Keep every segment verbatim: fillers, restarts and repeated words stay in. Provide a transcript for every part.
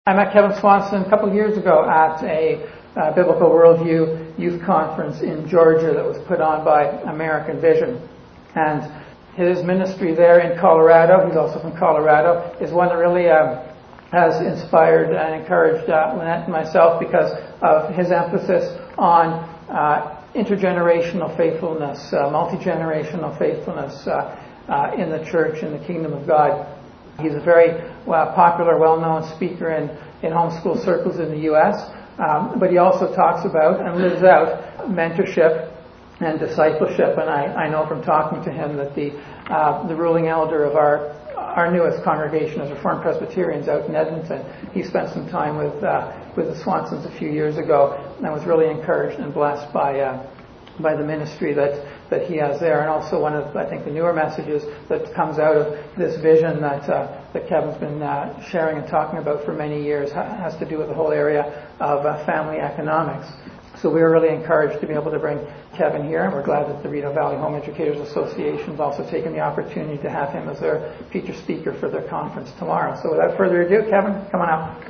I met Kevin Swanson a couple of years ago at a uh, Biblical Worldview youth conference in Georgia that was put on by American Vision. And his ministry there in Colorado, he's also from Colorado, is one that really um, has inspired and encouraged uh, Lynette and myself because of his emphasis on uh, intergenerational faithfulness, uh, multi-generational faithfulness uh, uh, in the church, in the kingdom of God. He's a very uh, popular, well-known speaker in, in homeschool circles in the U S, um, but he also talks about and lives out mentorship and discipleship. And I, I know from talking to him that the uh, the ruling elder of our our newest congregation is Reformed Presbyterians out in Edmonton. He spent some time with uh, with the Swansons a few years ago and was really encouraged and blessed by uh, by the ministry that, that he has there. And also one of, I think, the newer messages that comes out of this vision that uh, that Kevin's been uh, sharing and talking about for many years ha- has to do with the whole area of uh, family economics. So we were really encouraged to be able to bring Kevin here, and we're glad that the Rideau Valley Home Educators Association has also taken the opportunity to have him as their feature speaker for their conference tomorrow. So without further ado, Kevin, come on up.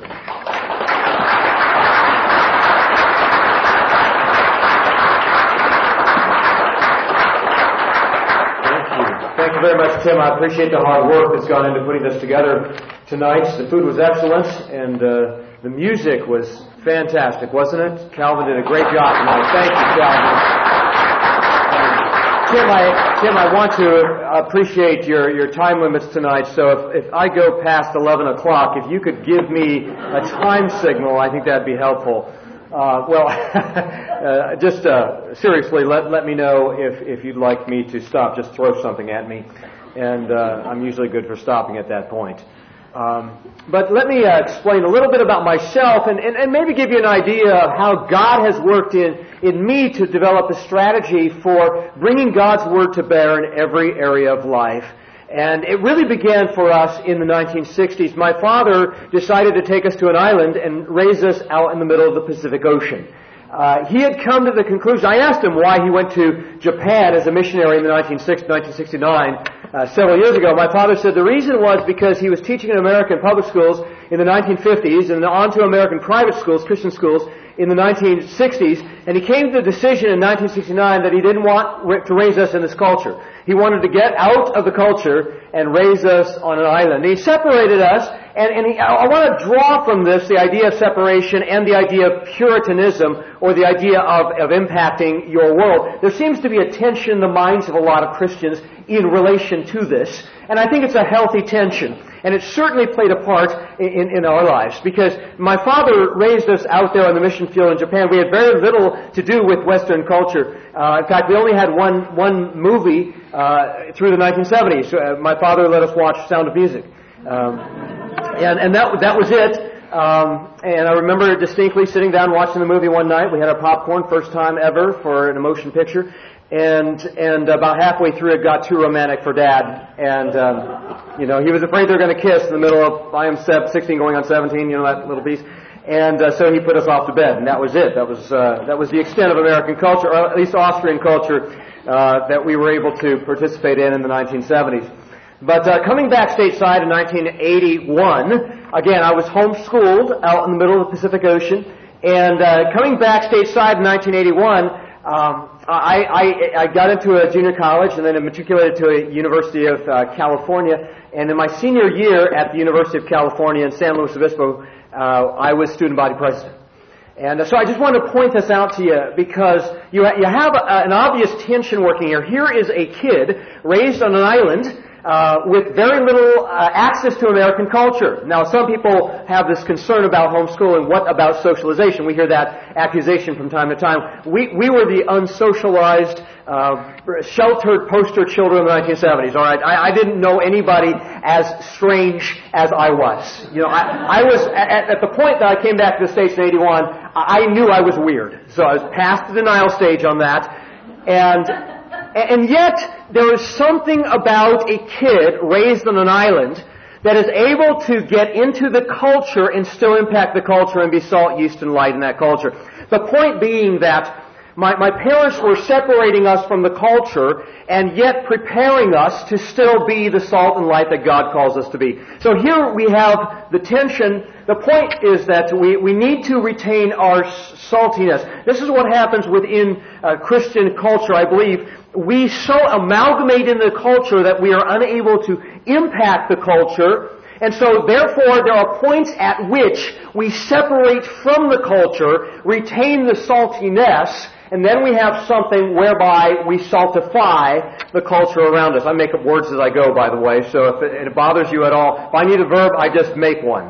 Thank you very much, Tim. I appreciate the hard work that's gone into putting this together tonight. The food was excellent, and uh, the music was fantastic, wasn't it? Calvin did a great job tonight. Thank you, Calvin. Um, Tim, I, Tim, I want to appreciate your, your time limits tonight, so if, if I go past eleven o'clock, if you could give me a time signal, I think that'd be helpful. Uh, well, uh, just uh, seriously, let let me know if, if you'd like me to stop. Just throw something at me, and uh, I'm usually good for stopping at that point. Um, but let me uh, explain a little bit about myself and, and, and maybe give you an idea of how God has worked in, in me to develop a strategy for bringing God's Word to bear in every area of life. And it really began for us in the nineteen sixties. My father decided to take us to an island and raise us out in the middle of the Pacific Ocean. Uh, he had come to the conclusion, I asked him why he went to Japan as a missionary in the nineteen sixty-nine, uh, several years ago. My father said the reason was because he was teaching in American public schools in the nineteen fifties and on to American private schools, Christian schools, in the nineteen sixties, and he came to the decision in nineteen sixty-nine that he didn't want to raise us in this culture. He wanted to get out of the culture and raise us on an island. He separated us, and, and he, I, I want to draw from this the idea of separation and the idea of Puritanism, or the idea of, of impacting your world. There seems to be a tension in the minds of a lot of Christians in relation to this, and I think it's a healthy tension. And it certainly played a part in, in our lives, because my father raised us out there on the mission field in Japan. We had very little to do with Western culture. Uh, in fact, we only had one one movie uh, through the nineteen seventies. Uh, my father let us watch Sound of Music, um, and and that that was it. Um, and I remember distinctly sitting down watching the movie one night. We had our popcorn, first time ever for an emotion picture. And and about halfway through, it got too romantic for Dad. And, um, you know, he was afraid they were going to kiss in the middle of, I am sixteen going on seventeen, you know, that little piece. And uh, so he put us off to bed, and that was it. That was uh, that was the extent of American culture, or at least Austrian culture, uh, that we were able to participate in in the nineteen seventies. But uh, coming back stateside in nineteen eighty-one, again, I was homeschooled out in the middle of the Pacific Ocean. And uh, coming back stateside in nineteen eighty-one, um, I, I, I got into a junior college and then I matriculated to a University of uh, California. And in my senior year at the University of California in San Luis Obispo, uh, I was student body president. And uh, so I just want to point this out to you because you, ha- you have a, an obvious tension working here. Here is a kid raised on an island Uh, with very little uh, access to American culture. Now, some people have this concern about homeschooling. What about socialization? We hear that accusation from time to time. We we were the unsocialized, uh, sheltered poster children of the nineteen seventies. All right, I, I didn't know anybody as strange as I was. You know, I, I was at, at the point that I came back to the States in eighty-one. I knew I was weird, so I was past the denial stage on that, and. And yet, there is something about a kid raised on an island that is able to get into the culture and still impact the culture and be salt, yeast, and light in that culture. The point being that My, my parents were separating us from the culture and yet preparing us to still be the salt and light that God calls us to be. So here we have the tension. The point is that we, we need to retain our saltiness. This is what happens within uh, Christian culture, I believe. We so amalgamate in the culture that we are unable to impact the culture. And so, therefore, there are points at which we separate from the culture, retain the saltiness, and then we have something whereby we saltify the culture around us. I make up words as I go, by the way, so if it, it bothers you at all, if I need a verb, I just make one.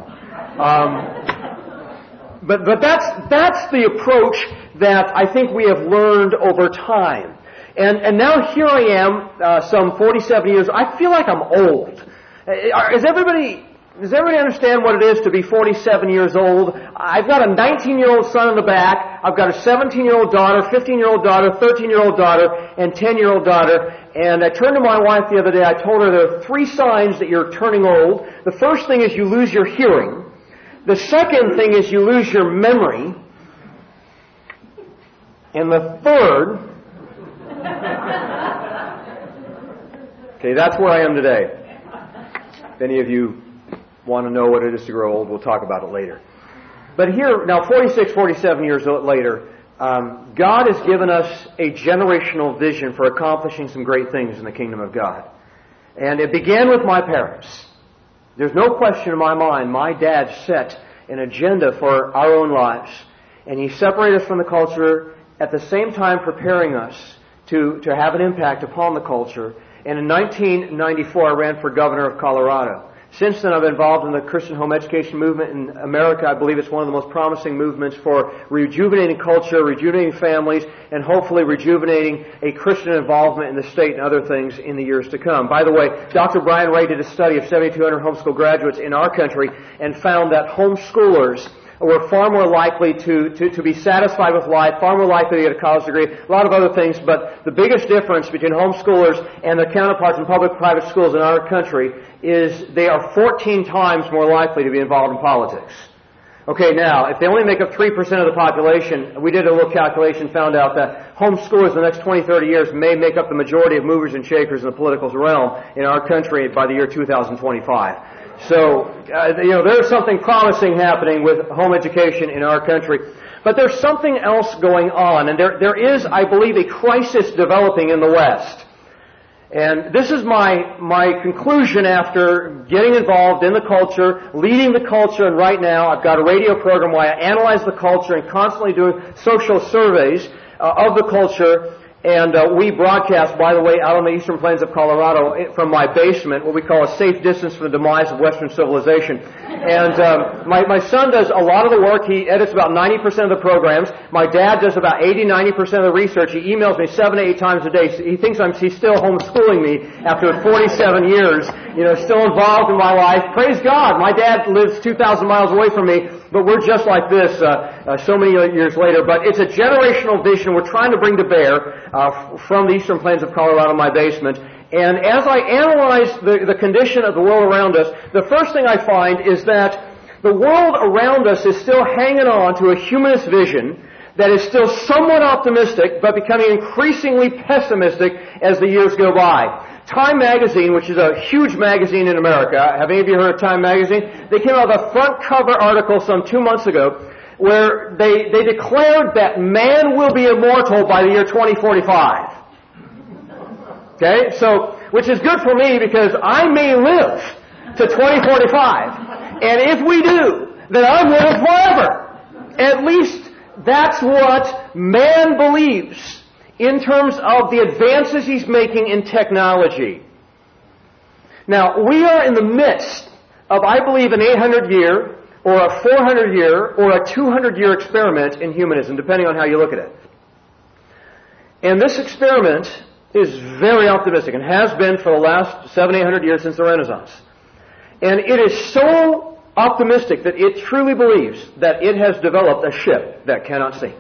Um, but but that's that's the approach that I think we have learned over time. And and now here I am, uh, some forty-seven years. I feel like I'm old. Is everybody, does everybody understand what it is to be forty-seven years old? I've got a nineteen-year-old son in the back. I've got a seventeen-year-old daughter, fifteen-year-old daughter, thirteen-year-old daughter, and ten-year-old daughter. And I turned to my wife the other day. I told her there are three signs that you're turning old. The first thing is you lose your hearing. The second thing is you lose your memory. And the third... Okay, that's where I am today. If any of you want to know what it is to grow old, we'll talk about it later. But here, now forty-six, forty-seven years later, um, God has given us a generational vision for accomplishing some great things in the kingdom of God. And it began with my parents. There's no question in my mind, my dad set an agenda for our own lives. And he separated us from the culture, at the same time preparing us to, to have an impact upon the culture. And in nineteen ninety-four, I ran for governor of Colorado. Since then, I've been involved in the Christian home education movement in America. I believe it's one of the most promising movements for rejuvenating culture, rejuvenating families, and hopefully rejuvenating a Christian involvement in the state and other things in the years to come. By the way, Doctor Brian Ray did a study of seventy-two hundred homeschool graduates in our country and found that homeschoolers were far more likely to, to, to be satisfied with life, far more likely to get a college degree, a lot of other things, but the biggest difference between homeschoolers and their counterparts in public-private schools in our country is they are fourteen times more likely to be involved in politics. Okay, now, if they only make up three percent of the population, we did a little calculation, found out that homeschoolers in the next twenty, thirty years may make up the majority of movers and shakers in the political realm in our country by the year two thousand twenty-five. So, uh, you know, there's something promising happening with home education in our country. But there's something else going on, and there, there is, I believe, a crisis developing in the West. And this is my, my conclusion after getting involved in the culture, leading the culture, and right now I've got a radio program where I analyze the culture and constantly do social surveys uh, of the culture. And uh, we broadcast, by the way, out on the eastern plains of Colorado from my basement, what we call a safe distance from the demise of Western civilization. And um, my, my son does a lot of the work. He edits about ninety percent of the programs. My dad does about eighty, ninety percent of the research. He emails me seven to eight times a day. He thinks I'm, he's still homeschooling me after forty-seven years, you know, still involved in my life. Praise God. My dad lives two thousand miles away from me, but we're just like this uh, uh, so many years later. But it's a generational vision we're trying to bring to bear uh, from the eastern plains of Colorado in my basement. And as I analyze the, the condition of the world around us, the first thing I find is that the world around us is still hanging on to a humanist vision that is still somewhat optimistic, but becoming increasingly pessimistic as the years go by. Time Magazine, which is a huge magazine in America, have any of you heard of Time Magazine? They came out with a front cover article some two months ago where they, they declared that man will be immortal by the year twenty forty-five. Okay, so, which is good for me because I may live to twenty forty-five. And if we do, then I'm living forever. At least that's what man believes in terms of the advances he's making in technology. Now, we are in the midst of, I believe, an eight hundred year, or a four hundred year, or a two hundred year experiment in humanism, depending on how you look at it. And this experiment is very optimistic, and has been for the last seven, eight hundred years since the Renaissance. And it is so optimistic that it truly believes that it has developed a ship that cannot sink.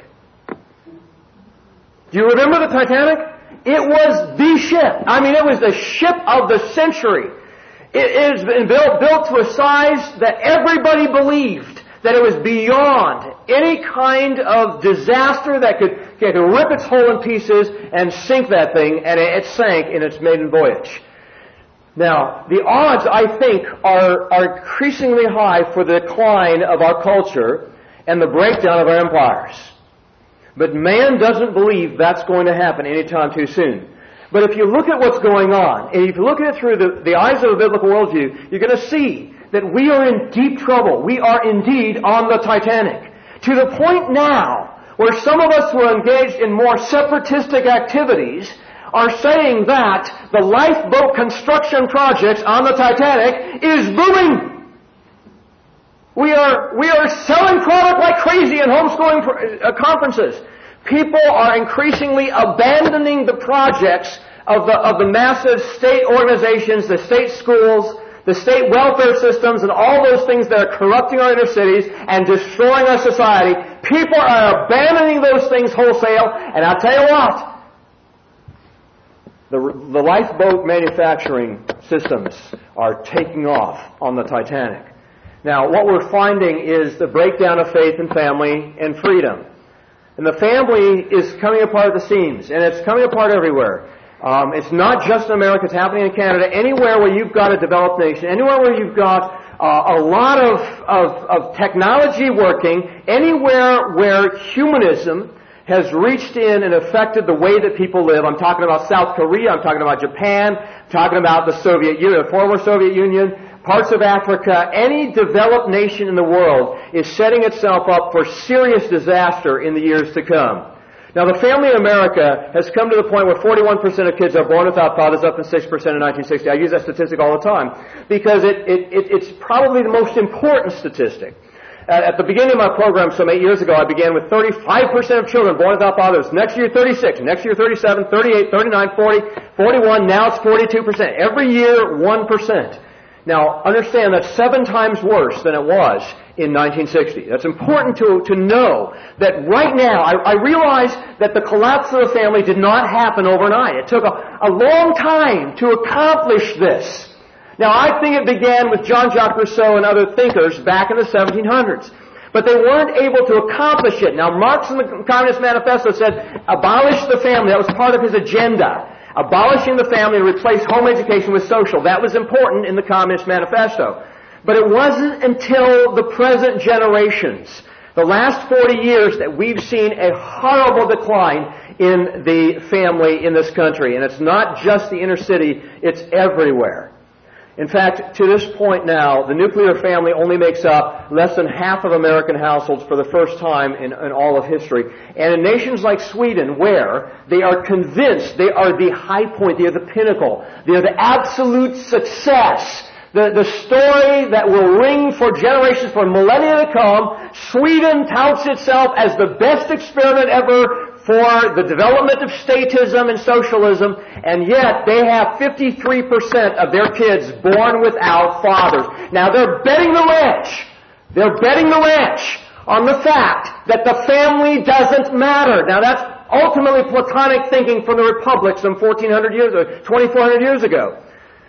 Do you remember the Titanic? It was the ship. I mean, it was the ship of the century. It has been built, built to a size that everybody believed that it was beyond any kind of disaster that could, that could rip its hull in pieces and sink that thing, and it sank in its maiden voyage. Now, the odds, I think, are, are increasingly high for the decline of our culture and the breakdown of our empires. But man doesn't believe that's going to happen anytime too soon. But if you look at what's going on, and if you look at it through the, the eyes of a biblical worldview, you're going to see that we are in deep trouble. We are indeed on the Titanic. To the point now where some of us who are engaged in more separatistic activities are saying that the lifeboat construction projects on the Titanic is booming. We are, we are selling product like crazy in homeschooling uh, conferences. People are increasingly abandoning the projects of the, of the massive state organizations, the state schools, the state welfare systems, and all those things that are corrupting our inner cities and destroying our society. People are abandoning those things wholesale, and I'll tell you what, the, the lifeboat manufacturing systems are taking off on the Titanic. Now, what we're finding is the breakdown of faith and family and freedom. And the family is coming apart at the seams, and it's coming apart everywhere. Um, it's not just in America, it's happening in Canada. Anywhere where you've got a developed nation, anywhere where you've got uh, a lot of, of, of technology working, anywhere where humanism has reached in and affected the way that people live. I'm talking about South Korea, I'm talking about Japan, I'm talking about the Soviet Union, the former Soviet Union, parts of Africa. Any developed nation in the world is setting itself up for serious disaster in the years to come. Now, the family in America has come to the point where forty-one percent of kids are born without fathers, up from six percent in nineteen sixty. I use that statistic all the time because it, it, it, it's probably the most important statistic. At, at the beginning of my program some eight years ago, I began with thirty-five percent of children born without fathers. Next year, thirty-six. Next year, thirty-seven, thirty-eight, thirty-nine, forty, forty-one. Now it's forty-two percent. Every year, one percent. Now, understand that's seven times worse than it was in nineteen sixty. That's important to, to know that right now, I, I realize that the collapse of the family did not happen overnight. It took a, a long time to accomplish this. Now, I think it began with Jean-Jacques Rousseau and other thinkers back in the seventeen hundreds. But they weren't able to accomplish it. Now, Marx in the Communist Manifesto said, abolish the family. That was part of his agenda. Abolishing the family and replace home education with social. That was important in the Communist Manifesto. But it wasn't until the present generations, the last forty years, that we've seen a horrible decline in the family in this country. And it's not just the inner city, it's everywhere. In fact, to this point now, the nuclear family only makes up less than half of American households for the first time in, in all of history. And in nations like Sweden, where they are convinced they are the high point, they are the pinnacle, they are the absolute success, the, the story that will ring for generations, for millennia to come, Sweden touts itself as the best experiment ever for the development of statism and socialism, and yet they have fifty-three percent of their kids born without fathers. Now they're betting the ranch. They're betting the ranch on the fact that the family doesn't matter. Now that's ultimately Platonic thinking from the Republic some fourteen hundred years or twenty-four hundred years ago.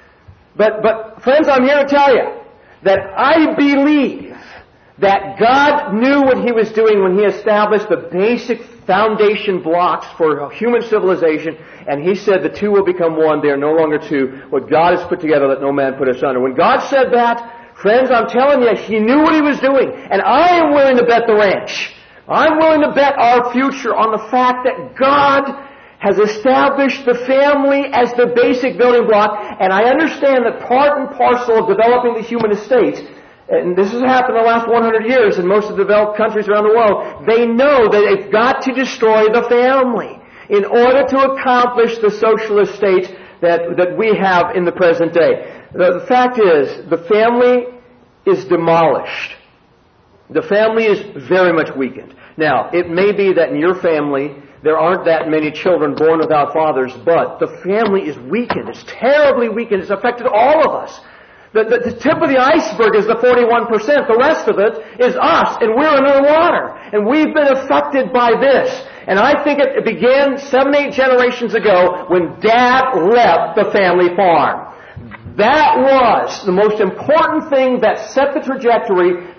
But, but friends, I'm here to tell you that I believe that God knew what He was doing when He established the basic foundation blocks for human civilization, and He said the two will become one. They are no longer two. What God has put together, let no man put asunder. When God said that, friends, I'm telling you, He knew what He was doing, and I am willing to bet the ranch. I'm willing to bet our future on the fact that God has established the family as the basic building block, and I understand that part and parcel of developing the human estate, and this has happened in the last one hundred years in most of the developed countries around the world, they know that they've got to destroy the family in order to accomplish the socialist state that, that we have in the present day. The, the fact is, the family is demolished. The family is very much weakened. Now, it may be that in your family there aren't that many children born without fathers, but the family is weakened. It's terribly weakened. It's affected all of us. The, the, the tip of the iceberg is the forty-one percent. The rest of it is us, and we're under the water. And we've been affected by this. And I think it began seven, eight generations ago when Dad left the family farm. That was the most important thing that set the trajectory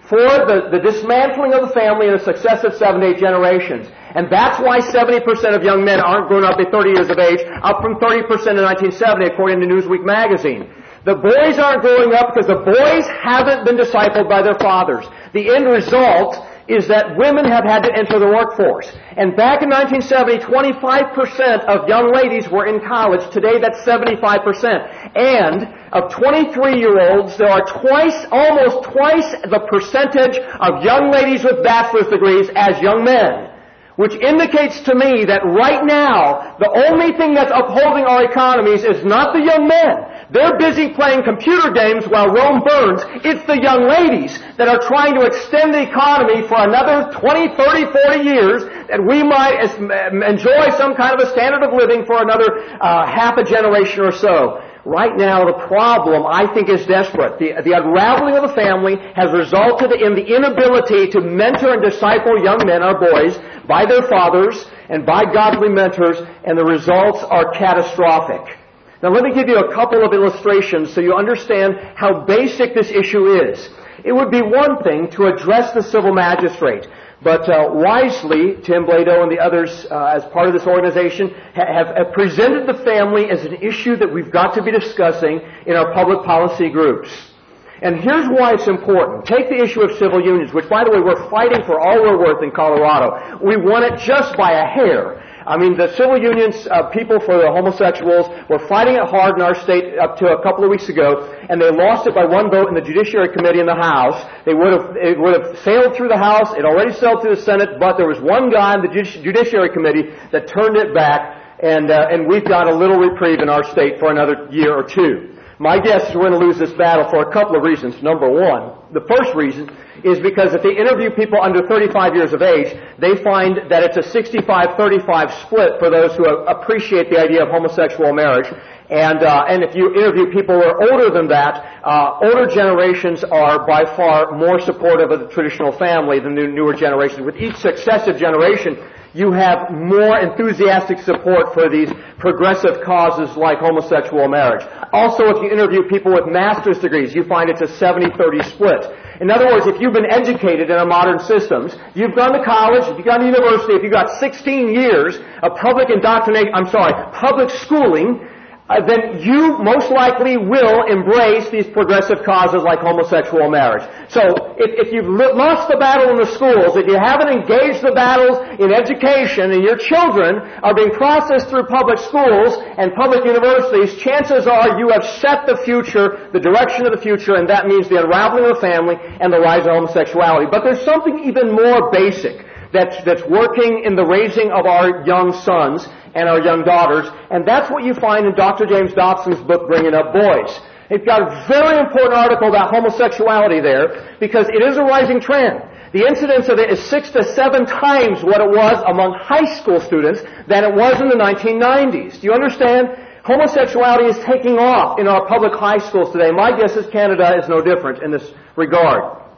for the, the dismantling of the family in the successive seven to eight generations. And that's why seventy percent of young men aren't grown up at thirty years of age, up from thirty percent in nineteen seventy, according to Newsweek magazine. The boys aren't growing up because the boys haven't been discipled by their fathers. The end result is that women have had to enter the workforce. And back in nineteen seventy, twenty-five percent of young ladies were in college. Today, that's seventy-five percent. And of twenty-three-year-olds, there are twice, almost twice the percentage of young ladies with bachelor's degrees as young men. Which indicates to me that right now, the only thing that's upholding our economies is not the young men. They're busy playing computer games while Rome burns. It's the young ladies that are trying to extend the economy for another twenty, thirty, forty years, that we might enjoy some kind of a standard of living for another uh, half a generation or so. Right now, the problem, I think, is desperate. The, the unraveling of the family has resulted in the inability to mentor and disciple young men or boys by their fathers and by godly mentors, and the results are catastrophic. Now, let me give you a couple of illustrations so you understand how basic this issue is. It would be one thing to address the civil magistrate, but uh, wisely, Tim Blado and the others, uh, as part of this organization, ha- have, have presented the family as an issue that we've got to be discussing in our public policy groups. And here's why it's important. Take the issue of civil unions, which, by the way, we're fighting for all we're worth in Colorado. We won it just by a hair. I mean, the civil unions, uh, people for the homosexuals, were fighting it hard in our state up to a couple of weeks ago, and they lost it by one vote in the Judiciary Committee in the House. They would have, it would have sailed through the House. It already sailed through the Senate, but there was one guy in the Judiciary Committee that turned it back, and, uh, and we've got a little reprieve in our state for another year or two. My guess is we're going to lose this battle for a couple of reasons. Number one, the first reason is because if they interview people under thirty-five years of age, they find that it's a sixty-five thirty-five split for those who appreciate the idea of homosexual marriage. And, uh, and if you interview people who are older than that, uh, older generations are by far more supportive of the traditional family than the newer generations. With each successive generation, you have more enthusiastic support for these progressive causes like homosexual marriage. Also, if you interview people with master's degrees, you find it's a seventy thirty split. In other words, if you've been educated in our modern systems, you've gone to college, if you've gone to university, if you've got sixteen years of public indoctrination, I'm sorry, public schooling, Uh, then you most likely will embrace these progressive causes like homosexual marriage. So if, if you've lost the battle in the schools, if you haven't engaged the battles in education, and your children are being processed through public schools and public universities, chances are you have set the future, the direction of the future, and that means the unraveling of the family and the rise of homosexuality. But there's something even more basic that's, that's working in the raising of our young sons and our young daughters, and that's what you find in Doctor James Dobson's book, Bringing Up Boys. It's got a very important article about homosexuality there, because it is a rising trend. The incidence of it is six to seven times what it was among high school students than it was in the nineteen nineties. Do you understand? Homosexuality is taking off in our public high schools today. My guess is Canada is no different in this regard.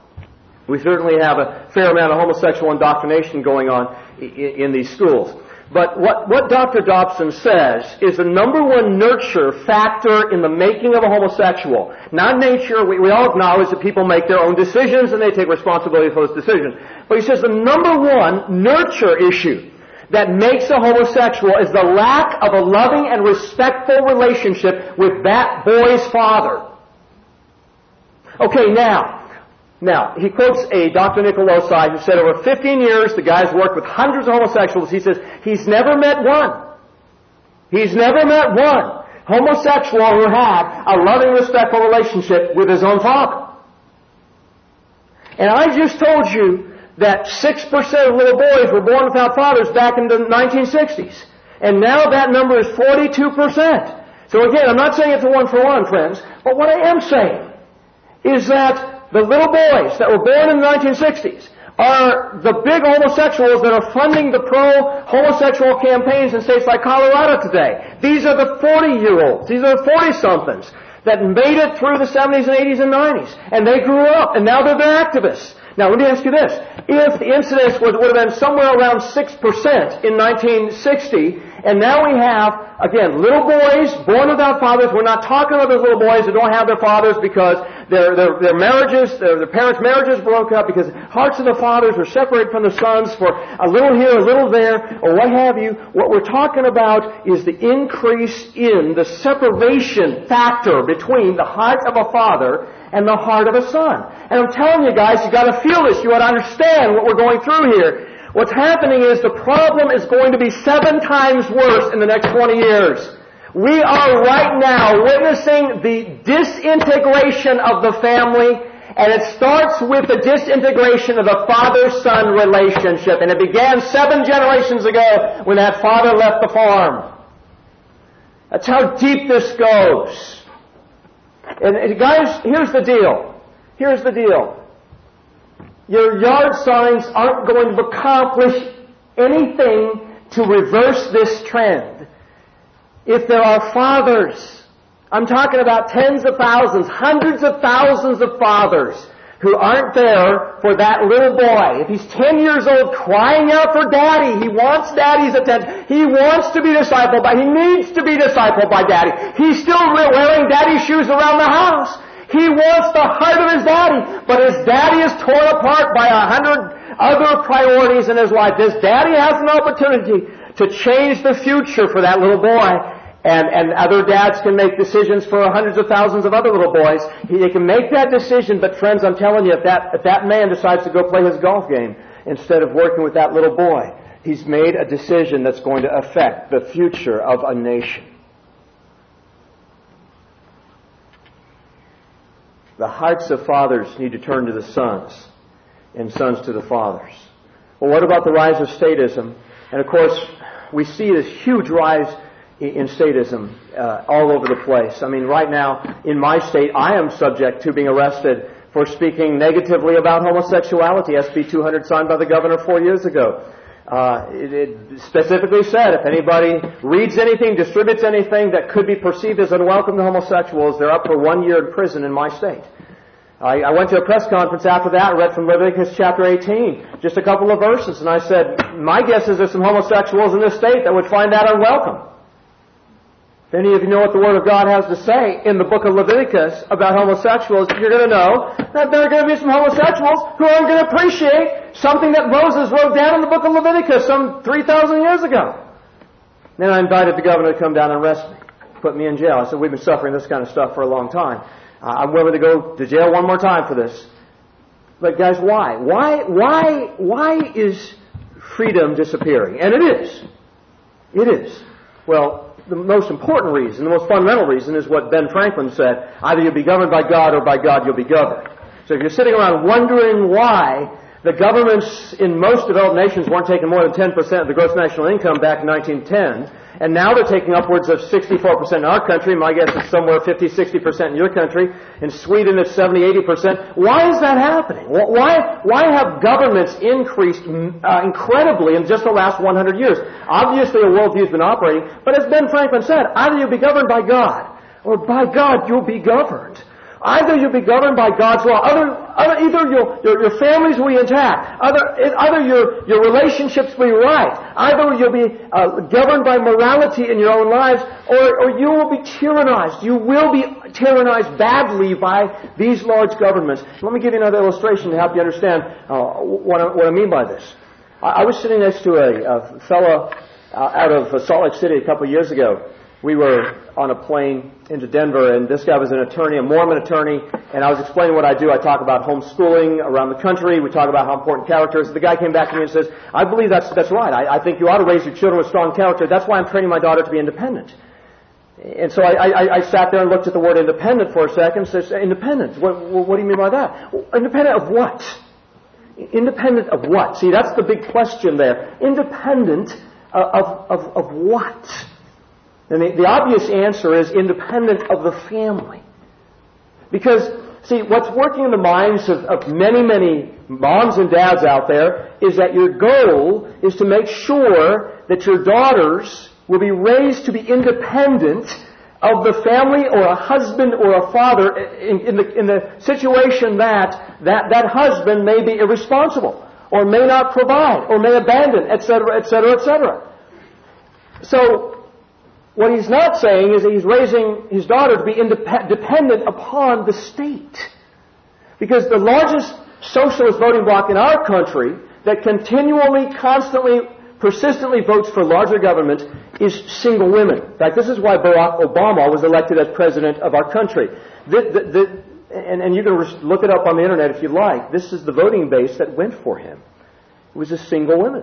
We certainly have a fair amount of homosexual indoctrination going on in, in these schools. But what, what Doctor Dobson says is the number one nurture factor in the making of a homosexual. Not nature. We, we all acknowledge that people make their own decisions and they take responsibility for those decisions. But he says the number one nurture issue that makes a homosexual is the lack of a loving and respectful relationship with that boy's father. Okay, now, Now, he quotes a Doctor Nicolosi who said over fifteen years the guy's worked with hundreds of homosexuals. He says he's never met one. He's never met one homosexual who had a loving, respectful relationship with his own father. And I just told you that six percent of little boys were born without fathers back in the nineteen sixties. And now that number is forty-two percent. So again, I'm not saying it's a one-for-one, friends, but what I am saying is that the little boys that were born in the nineteen sixties are the big homosexuals that are funding the pro-homosexual campaigns in states like Colorado today. These are the forty-year-olds. These are the forty-somethings that made it through the seventies and eighties and nineties. And they grew up, and now they're the activists. Now, let me ask you this. If the incidence would, would have been somewhere around six percent in nineteen sixty, And now we have, again, little boys born without fathers. We're not talking about those little boys who don't have their fathers because their, their, their marriages, their, their parents' marriages broke up because hearts of the fathers were separated from the sons for a little here, a little there, or what have you. What we're talking about is the increase in the separation factor between the heart of a father and the heart of a son. And I'm telling you guys, you've got to feel this. You got to understand what we're going through here. What's happening is the problem is going to be seven times worse in the next twenty years. We are right now witnessing the disintegration of the family, and it starts with the disintegration of the father-son relationship. And it began seven generations ago when that father left the farm. That's how deep this goes. And guys, here's the deal. Here's the deal. Your yard signs aren't going to accomplish anything to reverse this trend. If there are fathers, I'm talking about tens of thousands, hundreds of thousands of fathers who aren't there for that little boy. If he's ten years old crying out for daddy, he wants daddy's attention. He wants to be discipled by, he needs to be discipled by daddy. He's still wearing daddy's shoes around the house. He wants the heart of his daddy, but his daddy is torn apart by a hundred other priorities in his life. This daddy has an opportunity to change the future for that little boy, and, and other dads can make decisions for hundreds of thousands of other little boys. He, they can make that decision, but friends, I'm telling you, if that, if that man decides to go play his golf game instead of working with that little boy, he's made a decision that's going to affect the future of a nation. The hearts of fathers need to turn to the sons, and sons to the fathers. Well, what about the rise of statism? And of course, we see this huge rise in statism uh, all over the place. I mean, right now, in my state, I am subject to being arrested for speaking negatively about homosexuality, S B two hundred signed by the governor four years ago. Uh, it, it specifically said if anybody reads anything, distributes anything that could be perceived as unwelcome to homosexuals, they're up for one year in prison in my state. I, I went to a press conference after that and read from Leviticus chapter eighteen, just a couple of verses, and I said, my guess is there's some homosexuals in this state that would find that unwelcome. If any of you know what the Word of God has to say in the book of Leviticus about homosexuals, you're going to know that there are going to be some homosexuals who aren't going to appreciate something that Moses wrote down in the book of Leviticus some three thousand years ago. Then I invited the governor to come down and arrest me, put me in jail. I said, we've been suffering this kind of stuff for a long time. Uh, I'm willing to go to jail one more time for this. But guys, why? Why, why, why is freedom disappearing? And it is. It is. Well, the most important reason, the most fundamental reason is what Ben Franklin said. Either you'll be governed by God or by God you'll be governed. So if you're sitting around wondering why the governments in most developed nations weren't taking more than ten percent of the gross national income back in nineteen ten, and now they're taking upwards of sixty-four percent in our country, my guess is somewhere fifty, sixty percent in your country, in Sweden it's seventy, eighty percent. Why is that happening? Why, why have governments increased uh, incredibly in just the last one hundred years? Obviously a worldview's been operating, but as Ben Franklin said, either you'll be governed by God, or by God you'll be governed. Either you'll be governed by God's law, other, other, either your, your, your families will be intact, other, either your, your relationships will be right, either you'll be uh, governed by morality in your own lives, or, or you will be tyrannized. You will be tyrannized badly by these large governments. Let me give you another illustration to help you understand uh, what, I, what I mean by this. I, I was sitting next to a, a fellow uh, out of Salt Lake City a couple of years ago. We were on a plane into Denver, and this guy was an attorney, a Mormon attorney, and I was explaining what I do. I talk about homeschooling around the country. We talk about how important character is. The guy came back to me and says, I believe that's that's right. I, I think you ought to raise your children with strong character. That's why I'm training my daughter to be independent. And so I, I, I sat there and looked at the word independent for a second and said, independent? What, what do you mean by that? Independent of what? Independent of what? See, that's the big question there. Independent of, of, of what? And the, the obvious answer is independent of the family. Because, see, what's working in the minds of, of many, many moms and dads out there is that your goal is to make sure that your daughters will be raised to be independent of the family or a husband or a father in, in, the, in the situation that, that that husband may be irresponsible or may not provide or may abandon, et cetera, et cetera, et cetera. So, what he's not saying is that he's raising his daughter to be indep- dependent upon the state. Because the largest socialist voting bloc in our country that continually, constantly, persistently votes for larger government is single women. In fact, this is why Barack Obama was elected as president of our country. The, the, the, and, and you can look it up on the internet if you like. This is the voting base that went for him. It was a single women.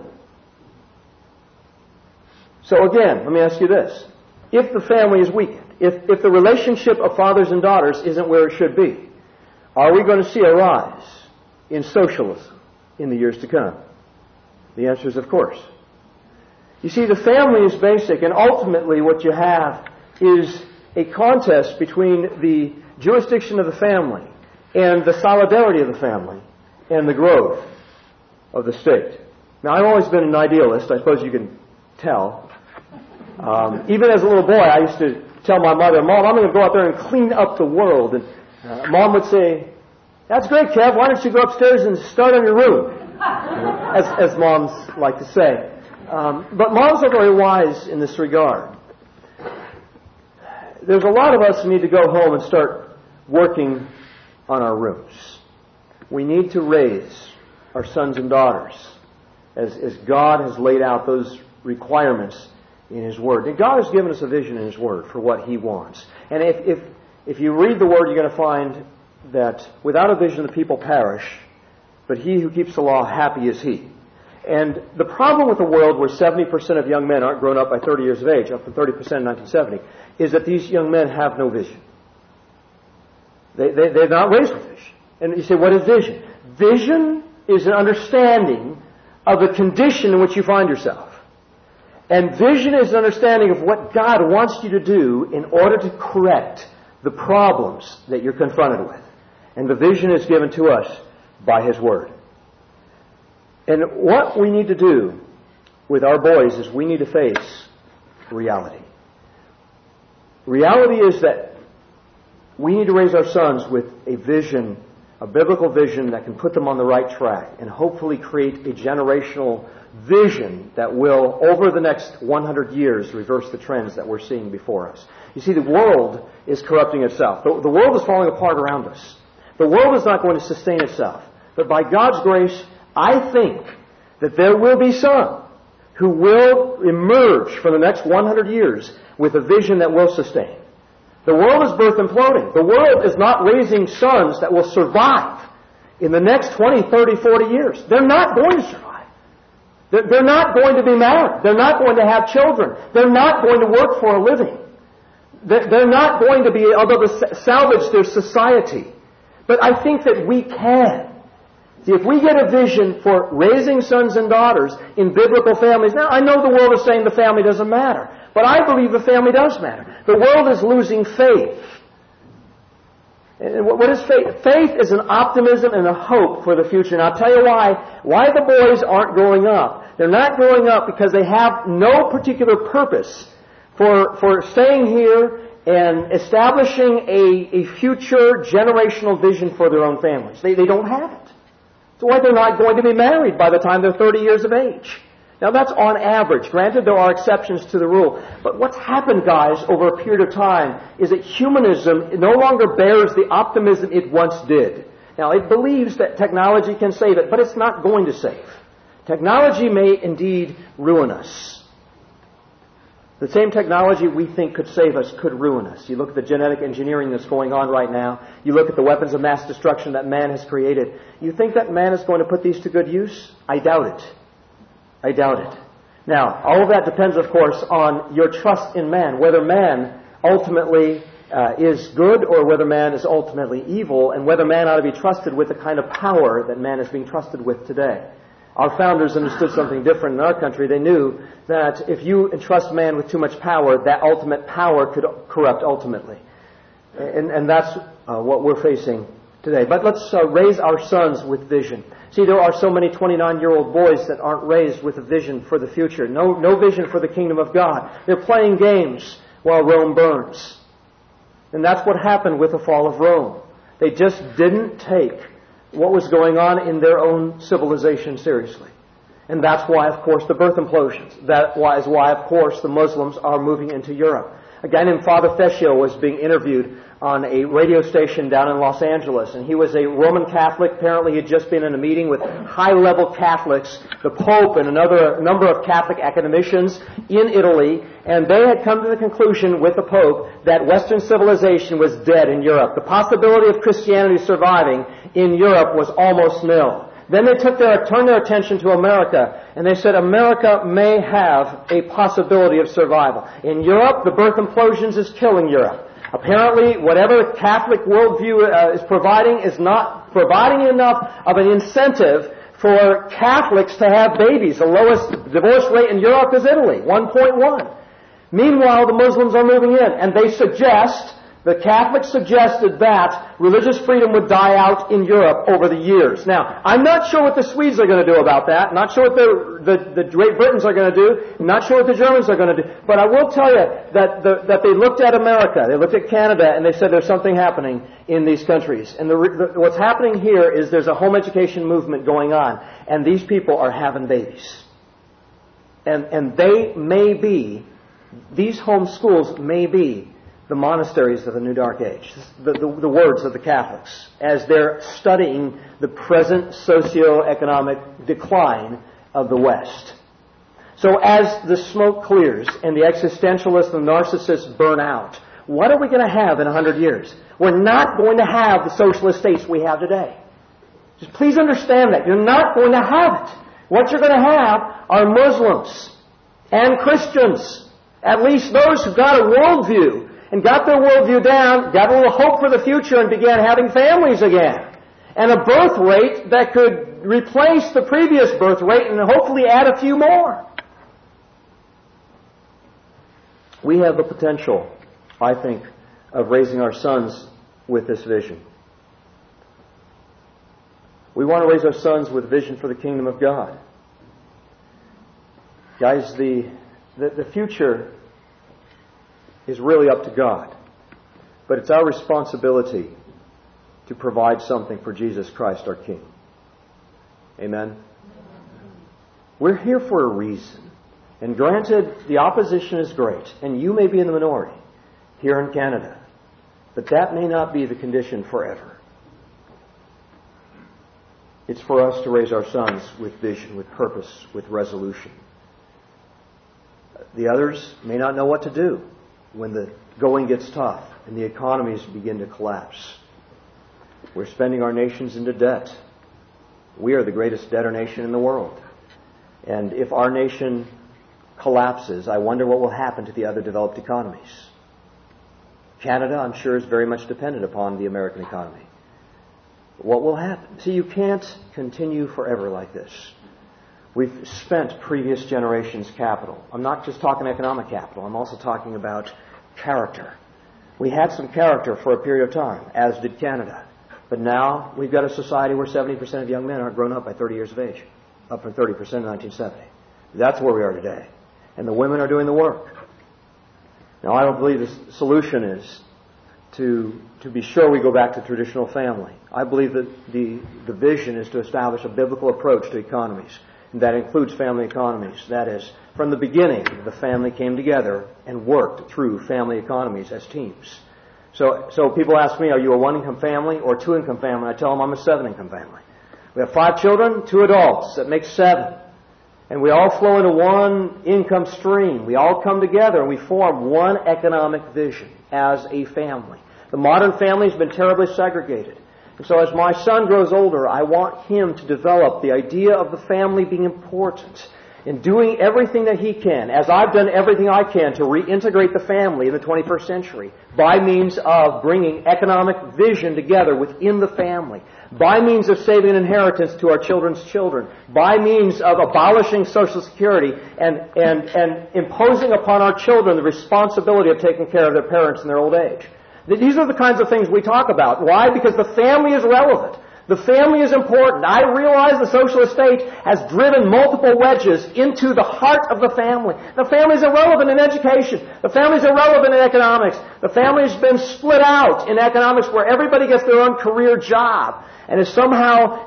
So again, let me ask you this. If the family is weakened, if, if the relationship of fathers and daughters isn't where it should be, are we going to see a rise in socialism in the years to come? The answer is of course. You see, the family is basic, and ultimately what you have is a contest between the jurisdiction of the family and the solidarity of the family and the growth of the state. Now, I've always been an idealist. I suppose you can tell. Um, even as a little boy, I used to tell my mother, Mom, I'm going to go out there and clean up the world. And uh, Mom would say, that's great, Kev. Why don't you go upstairs and start on your room? You know, as, as moms like to say. Um, but moms are very wise in this regard. There's a lot of us who need to go home and start working on our rooms. We need to raise our sons and daughters as, as God has laid out those requirements in His Word. And God has given us a vision in His Word for what He wants. And if, if, if you read the Word, you're going to find that without a vision the people perish, but he who keeps the law, happy is he. And the problem with a world where seventy percent of young men aren't grown up by thirty years of age, up from thirty percent in nineteen seventy, is that these young men have no vision. They, they, they're not raised with vision. And you say, what is vision? Vision is an understanding of the condition in which you find yourself. And vision is an understanding of what God wants you to do in order to correct the problems that you're confronted with. And the vision is given to us by His Word. And what we need to do with our boys is we need to face reality. Reality is that we need to raise our sons with a vision, a biblical vision that can put them on the right track and hopefully create a generational vision that will, over the next one hundred years, reverse the trends that we're seeing before us. You see, the world is corrupting itself. The, the world is falling apart around us. The world is not going to sustain itself. But by God's grace, I think that there will be some who will emerge for the next one hundred years with a vision that will sustain. The world is birth imploding. The world is not raising sons that will survive in the next twenty, thirty, forty years. They're not going to survive. They're, they're not going to be married. They're not going to have children. They're not going to work for a living. They're, they're not going to be able to salvage their society. But I think that we can. See, if we get a vision for raising sons and daughters in biblical families, now I know the world is saying the family doesn't matter, but I believe the family does matter. The world is losing faith. And what is faith? Faith is an optimism and a hope for the future. And I'll tell you why. Why the boys aren't growing up. They're not growing up because they have no particular purpose for, for staying here and establishing a, a future generational vision for their own families. They, they don't have it. That's why they're not going to be married by the time they're thirty years of age. Now that's on average. Granted, there are exceptions to the rule. But what's happened, guys, over a period of time is that humanism no longer bears the optimism it once did. Now, it believes that technology can save it, but it's not going to save. Technology may indeed ruin us. The same technology we think could save us could ruin us. You look at the genetic engineering that's going on right now. You look at the weapons of mass destruction that man has created. You think that man is going to put these to good use? I doubt it. I doubt it. Now, all of that depends, of course, on your trust in man, whether man ultimately uh, is good or whether man is ultimately evil, and whether man ought to be trusted with the kind of power that man is being trusted with today. Our founders understood something different in our country. They knew that if you entrust man with too much power, that ultimate power could corrupt ultimately. And, and that's uh, what we're facing today. But let's uh, raise our sons with vision. See, there are so many twenty-nine-year-old boys that aren't raised with a vision for the future. No, no vision for the kingdom of God. They're playing games while Rome burns. And that's what happened with the fall of Rome. They just didn't take what was going on in their own civilization seriously. And that's why, of course, the birth implosions. That is why, of course, the Muslims are moving into Europe. A guy named Father Fescio was being interviewed on a radio station down in Los Angeles, and he was a Roman Catholic. Apparently, he had just been in a meeting with high-level Catholics, the Pope and another number of Catholic academicians in Italy, and they had come to the conclusion with the Pope that Western civilization was dead in Europe. The possibility of Christianity surviving in Europe was almost nil. Then they took their, turned their attention to America, and they said America may have a possibility of survival. In Europe, the birth implosions is killing Europe. Apparently, whatever the Catholic worldview uh, is providing is not providing enough of an incentive for Catholics to have babies. The lowest divorce rate in Europe is Italy, one point one. Meanwhile, the Muslims are moving in, and they suggest, the Catholics suggested that religious freedom would die out in Europe over the years. Now, I'm not sure what the Swedes are going to do about that. Not sure what the, the, the Great Britons are going to do. I'm not sure what the Germans are going to do. But I will tell you that, the, that they looked at America, they looked at Canada, and they said there's something happening in these countries. And the, the, what's happening here is there's a home education movement going on, and these people are having babies. And, and they may be, these home schools may be the monasteries of the New Dark Age, the, the, the words of the Catholics, as they're studying the present socio-economic decline of the West. So as the smoke clears and the existentialists and narcissists burn out, what are we going to have in a hundred years? We're not going to have the socialist states we have today. Just please understand that. You're not going to have it. What you're going to have are Muslims and Christians, at least those who've got a worldview, and got their worldview down, got a little hope for the future, and began having families again. And a birth rate that could replace the previous birth rate and hopefully add a few more. We have the potential, I think, of raising our sons with this vision. We want to raise our sons with vision for the kingdom of God. Guys, the, the, the future is really up to God. But it's our responsibility to provide something for Jesus Christ, our King. Amen? We're here for a reason. And granted, the opposition is great, and you may be in the minority here in Canada. But that may not be the condition forever. It's for us to raise our sons with vision, with purpose, with resolution. The others may not know what to do when the going gets tough and the economies begin to collapse. We're spending our nations into debt. We are the greatest debtor nation in the world. And if our nation collapses, I wonder what will happen to the other developed economies. Canada, I'm sure, is very much dependent upon the American economy. What will happen? See, you can't continue forever like this. We've spent previous generations' capital. I'm not just talking economic capital. I'm also talking about character. We had some character for a period of time, as did Canada. But now we've got a society where seventy percent of young men aren't grown up by thirty years of age, up from thirty percent in nineteen seventy. That's where we are today. And the women are doing the work. Now, I don't believe the solution is to, to be sure we go back to traditional family. I believe that the, the vision is to establish a biblical approach to economies. That includes family economies. That is, from the beginning, the family came together and worked through family economies as teams. So, so people ask me, are you a one-income family or a two-income family? I tell them I'm a seven-income family. We have five children, two adults. That makes seven. And we all flow into one income stream. We all come together and we form one economic vision as a family. The modern family has been terribly segregated. And so as my son grows older, I want him to develop the idea of the family being important in doing everything that he can, as I've done everything I can to reintegrate the family in the twenty-first century by means of bringing economic vision together within the family, by means of saving an inheritance to our children's children, by means of abolishing Social Security and, and, and imposing upon our children the responsibility of taking care of their parents in their old age. These are the kinds of things we talk about. Why? Because the family is relevant. The family is important. I realize the socialist state has driven multiple wedges into the heart of the family. The family is irrelevant in education. The family is irrelevant in economics. The family has been split out in economics where everybody gets their own career job and is somehow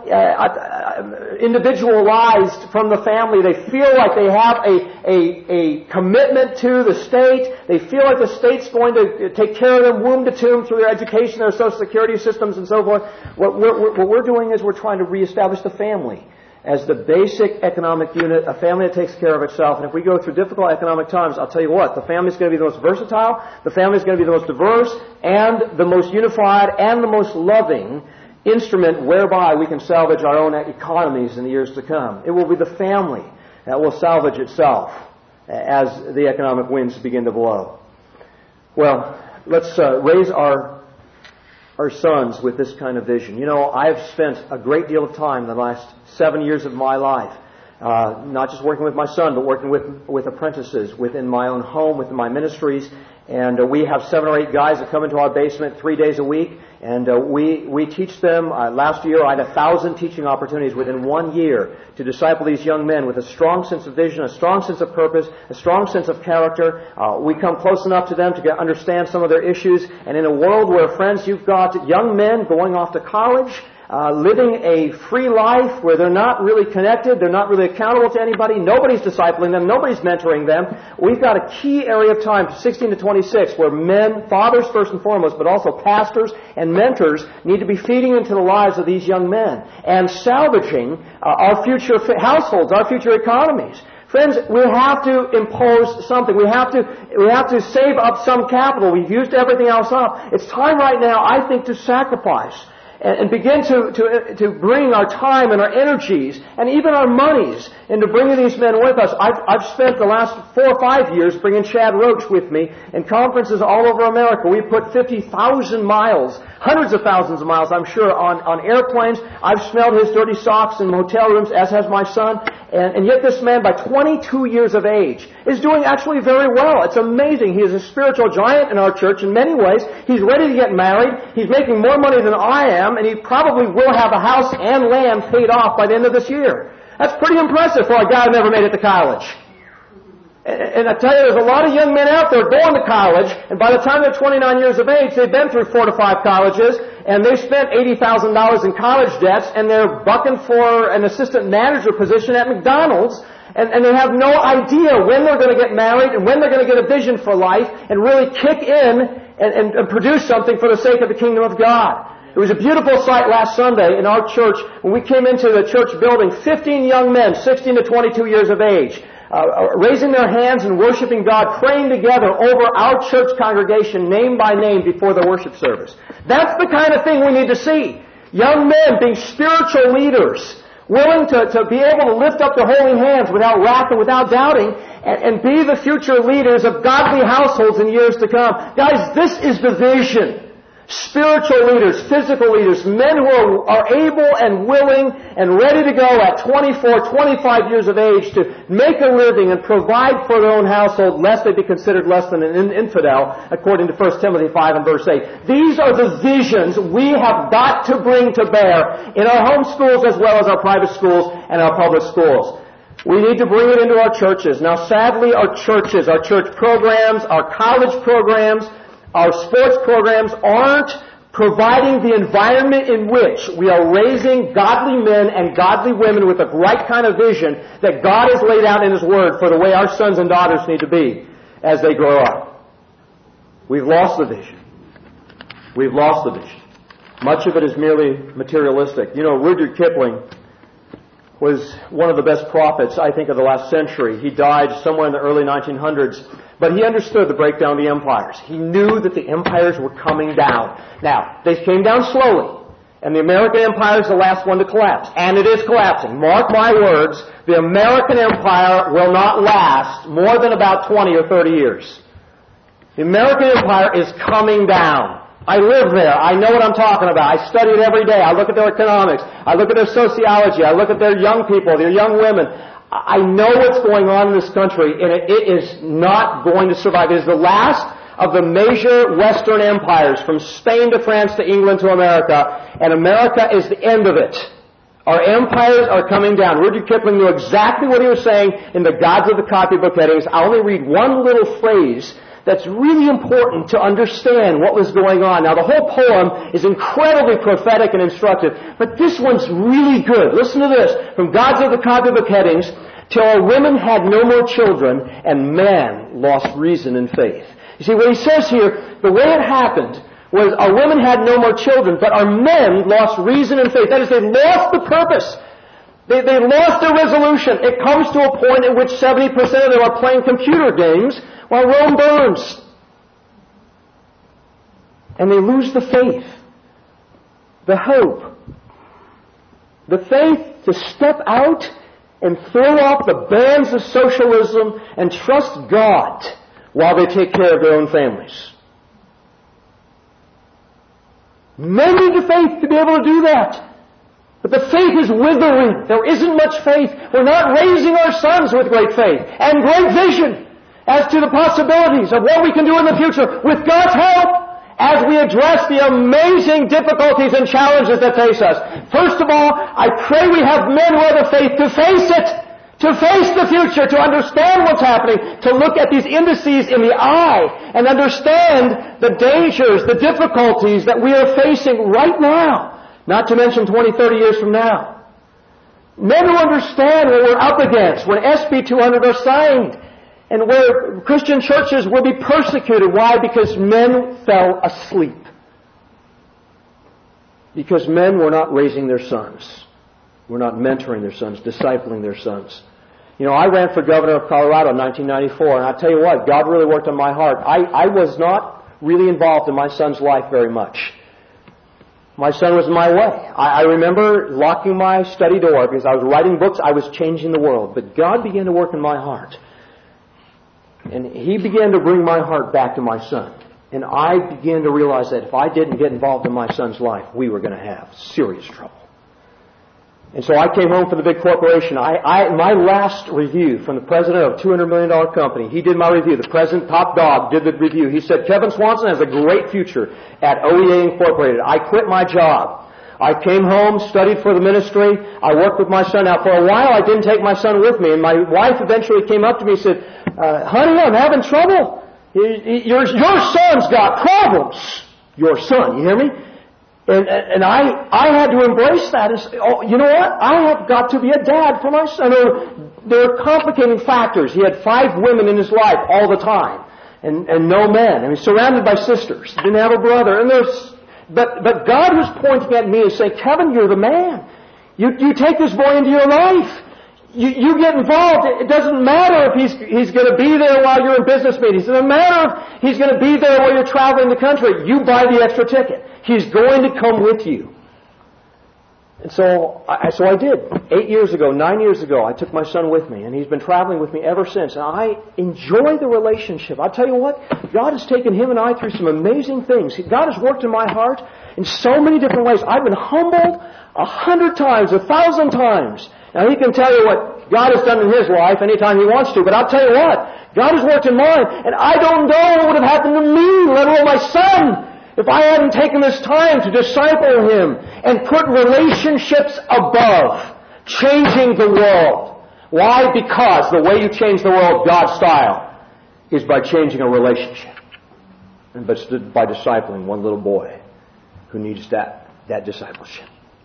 uh, individualized from the family. They feel like they have a, a, a commitment to the state. They feel like the state's going to take care of them womb to tomb through their education, their social security systems, and so forth. What we're, what we're doing is we're trying to reestablish the family as the basic economic unit, a family that takes care of itself. And if we go through difficult economic times, I'll tell you what, the family is going to be the most versatile, the family is going to be the most diverse, and the most unified, and the most loving instrument whereby we can salvage our own economies in the years to come. It will be the family that will salvage itself as the economic winds begin to blow. Well, let's uh, raise our our sons with this kind of vision. You know, I've spent a great deal of time in the last seven years of my life, uh, not just working with my son, but working with with apprentices within my own home, within my ministries. And uh, we have seven or eight guys that come into our basement three days a week, and uh, we we teach them. Uh, last year, I had a thousand teaching opportunities within one year to disciple these young men with a strong sense of vision, a strong sense of purpose, a strong sense of character. Uh, we come close enough to them to get, understand some of their issues. And in a world where, friends, you've got young men going off to college, Uh, living a free life where they're not really connected, they're not really accountable to anybody, nobody's discipling them, nobody's mentoring them. We've got a key area of time, sixteen to twenty-six, where men, fathers first and foremost, but also pastors and mentors need to be feeding into the lives of these young men and salvaging uh, our future households, our future economies. Friends, we have to impose something. We have to, we have to save up some capital. We've used everything else up. It's time right now, I think, to sacrifice and begin to, to, to bring our time and our energies and even our monies into bringing these men with us. I've, I've spent the last four or five years bringing Chad Roach with me in conferences all over America. We've put fifty thousand miles, hundreds of thousands of miles, I'm sure, on, on airplanes. I've smelled his dirty socks in motel rooms, as has my son. And, and yet this man, by twenty-two years of age, is doing actually very well. It's amazing. He is a spiritual giant in our church in many ways. He's ready to get married. He's making more money than I am, and he probably will have a house and land paid off by the end of this year. That's pretty impressive for a guy who never made it to college. And, and I tell you, there's a lot of young men out there going to college, and by the time they're twenty-nine years of age, they've been through four to five colleges, and they've spent eighty thousand dollars in college debts, and they're bucking for an assistant manager position at McDonald's, and, and they have no idea when they're going to get married and when they're going to get a vision for life and really kick in and, and, and produce something for the sake of the kingdom of God. It was a beautiful sight last Sunday in our church when we came into the church building, fifteen young men, sixteen to twenty-two years of age, uh, raising their hands and worshiping God, praying together over our church congregation name by name before the worship service. That's the kind of thing we need to see. Young men being spiritual leaders, willing to, to be able to lift up their holy hands without wrath and without doubting, and, and be the future leaders of godly households in years to come. Guys, this is the vision. Spiritual leaders, physical leaders, men who are, are able and willing and ready to go at twenty-four, twenty-five years of age to make a living and provide for their own household, lest they be considered less than an infidel, according to First Timothy five and verse eight. These are the visions we have got to bring to bear in our home schools as well as our private schools and our public schools. We need to bring it into our churches. Now, sadly, our churches, our church programs, our college programs, our sports programs aren't providing the environment in which we are raising godly men and godly women with the right kind of vision that God has laid out in His Word for the way our sons and daughters need to be as they grow up. We've lost the vision. We've lost the vision. Much of it is merely materialistic. You know, Rudyard Kipling was one of the best prophets, I think, of the last century. He died somewhere in the early nineteen hundreds. But he understood the breakdown of the empires. He knew that the empires were coming down. Now, they came down slowly. And the American empire is the last one to collapse. And it is collapsing. Mark my words, the American empire will not last more than about twenty or thirty years. The American empire is coming down. I live there. I know what I'm talking about. I study it every day. I look at their economics. I look at their sociology. I look at their young people, their young women. I know what's going on in this country, and it, it is not going to survive. It is the last of the major Western empires, from Spain to France to England to America, and America is the end of it. Our empires are coming down. Rudyard Kipling knew exactly what he was saying in the Gods of the Copybook headings. I only read one little phrase that's really important to understand what was going on. Now, the whole poem is incredibly prophetic and instructive, but this one's really good. Listen to this. From Gods of the Copybook headings, till our women had no more children, and man lost reason and faith. You see, what he says here, the way it happened was our women had no more children, but our men lost reason and faith. That is, they lost the purpose. They, they lost their resolution. It comes to a point at which seventy percent of them are playing computer games while Rome burns. And they lose the faith, the hope, the faith to step out and throw off the bands of socialism and trust God while they take care of their own families. Men need the faith to be able to do that. But the faith is withering. There isn't much faith. We're not raising our sons with great faith and great vision as to the possibilities of what we can do in the future with God's help as we address the amazing difficulties and challenges that face us. First of all, I pray we have men who have the faith to face it. To face the future, to understand what's happening, to look at these indices in the eye and understand the dangers, the difficulties that we are facing right now, not to mention twenty, thirty years from now. Men who understand what we're up against when S B two hundred are signed and where Christian churches will be persecuted. Why? Because men fell asleep. Because men were not raising their sons. We're not mentoring their sons, discipling their sons. You know, I ran for governor of Colorado in nineteen ninety-four, and I'll tell you what, God really worked on my heart. I, I was not really involved in my son's life very much. My son was in my way. I, I remember locking my study door because I was writing books. I was changing the world. But God began to work in my heart. And He began to bring my heart back to my son. And I began to realize that if I didn't get involved in my son's life, we were going to have serious trouble. And so I came home from the big corporation. I, I, my last review from the president of a two hundred million dollars company, he did my review. The president, top dog, did the review. He said, Kevin Swanson has a great future at O E A Incorporated. I quit my job. I came home, studied for the ministry. I worked with my son. Now, for a while, I didn't take my son with me. And my wife eventually came up to me and said, uh, honey, I'm having trouble. Your, your son's got problems. Your son, you hear me? And, and I, I had to embrace that and say, oh, you know what? I have got to be a dad for my son. There, there are complicating factors. He had five women in his life all the time, and, and no men. I mean, surrounded by sisters. Didn't have a brother. And there's, but, but God was pointing at me and saying, Kevin, you're the man. You, you take this boy into your life. You, you get involved. It doesn't matter if he's, he's going to be there while you're in business meetings. It doesn't matter if he's going to be there while you're traveling the country. You buy the extra ticket. He's going to come with you. And so I, so I did. Eight years ago, nine years ago, I took my son with me, and he's been traveling with me ever since. And I enjoy the relationship. I'll tell you what, God has taken him and I through some amazing things. God has worked in my heart in so many different ways. I've been humbled a hundred times, a thousand times. Now, he can tell you what God has done in his life anytime he wants to, but I'll tell you what, God has worked in mine, and I don't know what would have happened to me, let alone my son, if I hadn't taken this time to disciple him and put relationships above changing the world. Why? Because the way you change the world God's style is by changing a relationship and by discipling one little boy who needs that, that discipleship.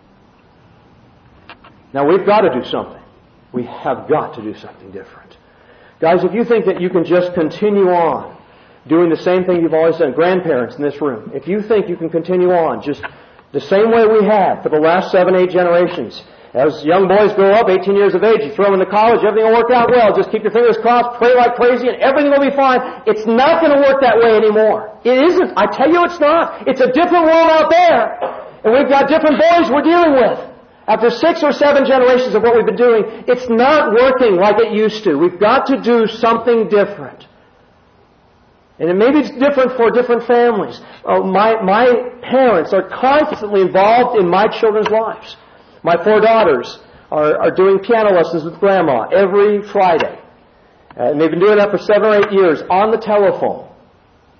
Now, we've got to do something. We have got to do something different. Guys, if you think that you can just continue on doing the same thing you've always done, grandparents in this room, if you think you can continue on just the same way we have for the last seven, eight generations, as young boys grow up, eighteen years of age, you throw them into college, everything will work out well, just keep your fingers crossed, pray like crazy, and everything will be fine. It's not going to work that way anymore. It isn't. I tell you it's not. It's a different world out there, and we've got different boys we're dealing with. After six or seven generations of what we've been doing, it's not working like it used to. We've got to do something different. And it maybe it's different for different families. Oh, my, my parents are constantly involved in my children's lives. My four daughters are, are doing piano lessons with Grandma every Friday. And they've been doing that for seven or eight years on the telephone.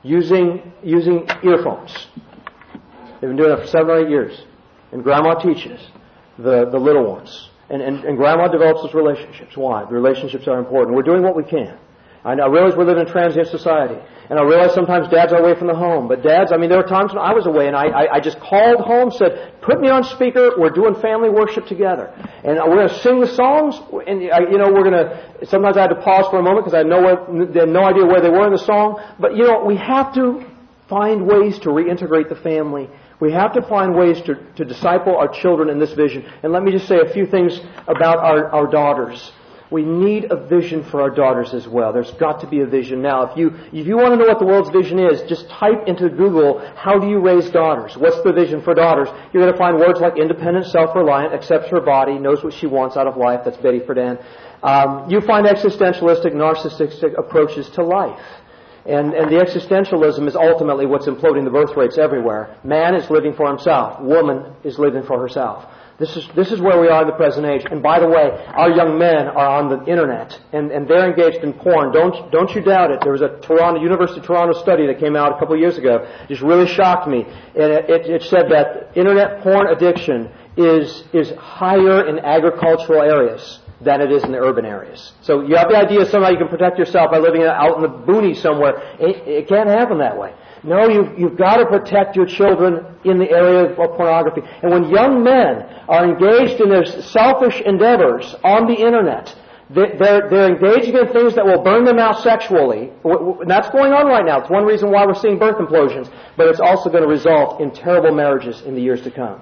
using using earphones. They've been doing it for seven or eight years. And Grandma teaches the, the little ones. And, and, and Grandma develops those relationships. Why? The relationships are important. We're doing what we can. I, I realize we live in a transient society. And I realize sometimes dads are away from the home. But dads, I mean, there were times when I was away and I, I, I just called home, said, put me on speaker. We're doing family worship together. And we're going to sing the songs. And, you know, we're going to, sometimes I had to pause for a moment because I had no, had no idea where they were in the song. But, you know, we have to find ways to reintegrate the family. We have to find ways to, to disciple our children in this vision. And let me just say a few things about our, our daughters. We need a vision for our daughters as well. There's got to be a vision. Now, if you if you want to know what the world's vision is, just type into Google, how do you raise daughters? What's the vision for daughters? You're going to find words like independent, self-reliant, accepts her body, knows what she wants out of life. That's Betty Friedan. Um, you find existentialistic, narcissistic approaches to life. And, and the existentialism is ultimately what's imploding the birth rates everywhere. Man is living for himself. Woman is living for herself. This is, this is where we are in the present age. And by the way, our young men are on the internet, and, and they're engaged in porn. Don't, don't you doubt it. There was a Toronto, University of Toronto study that came out a couple of years ago. It just really shocked me. And it, it, it said that internet porn addiction is, is higher in agricultural areas than it is in the urban areas. So you have the idea somehow you can protect yourself by living out in the boonies somewhere. It, it can't happen that way. No, you've, you've got to protect your children in the area of pornography. And when young men are engaged in their selfish endeavors on the internet, they're, they're engaging in things that will burn them out sexually. And that's going on right now. It's one reason why we're seeing birth implosions. But it's also going to result in terrible marriages in the years to come.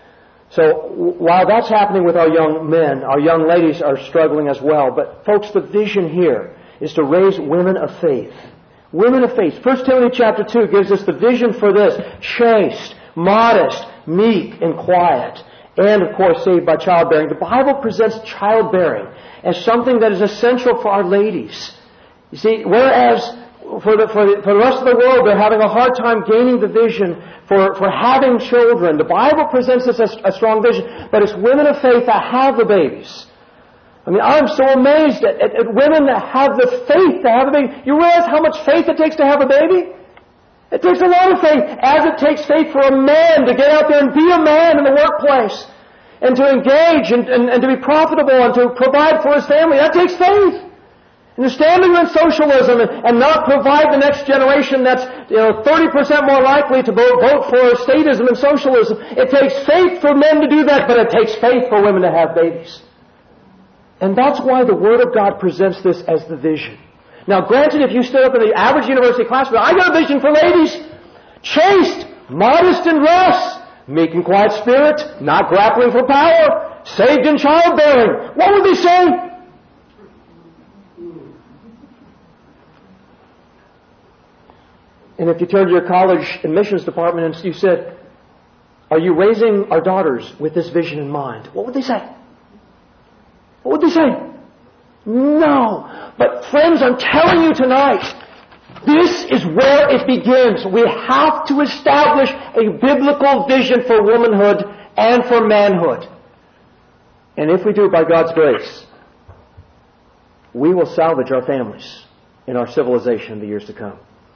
So while that's happening with our young men, our young ladies are struggling as well. But folks, the vision here is to raise women of faith. Women of faith. First Timothy chapter two gives us the vision for this. Chaste, modest, meek, and quiet. And, of course, saved by childbearing. The Bible presents childbearing as something that is essential for our ladies. You see, whereas for the, for the, for the rest of the world, they're having a hard time gaining the vision for, for having children. The Bible presents us as a strong vision, but it's women of faith that have the babies. I mean, I'm so amazed at, at, at women that have the faith to have a baby. You realize how much faith it takes to have a baby? It takes a lot of faith, as it takes faith for a man to get out there and be a man in the workplace, and to engage and, and, and to be profitable and to provide for his family. That takes faith. And to stand against socialism and, and not provide the next generation that's, you know, thirty percent more likely to vote, vote for statism and socialism. It takes faith for men to do that, but it takes faith for women to have babies. And that's why the Word of God presents this as the vision. Now, granted, if you stood up in the average university classroom, I got a vision for ladies. Chaste, modest in dress, meek and quiet spirit, not grappling for power, saved in childbearing. What would they say? And if you turn to your college admissions department and you said, are you raising our daughters with this vision in mind? What would they say? What would they say? No. But friends, I'm telling you tonight, this is where it begins. We have to establish a biblical vision for womanhood and for manhood. And if we do it by God's grace, we will salvage our families in our civilization in the years to come.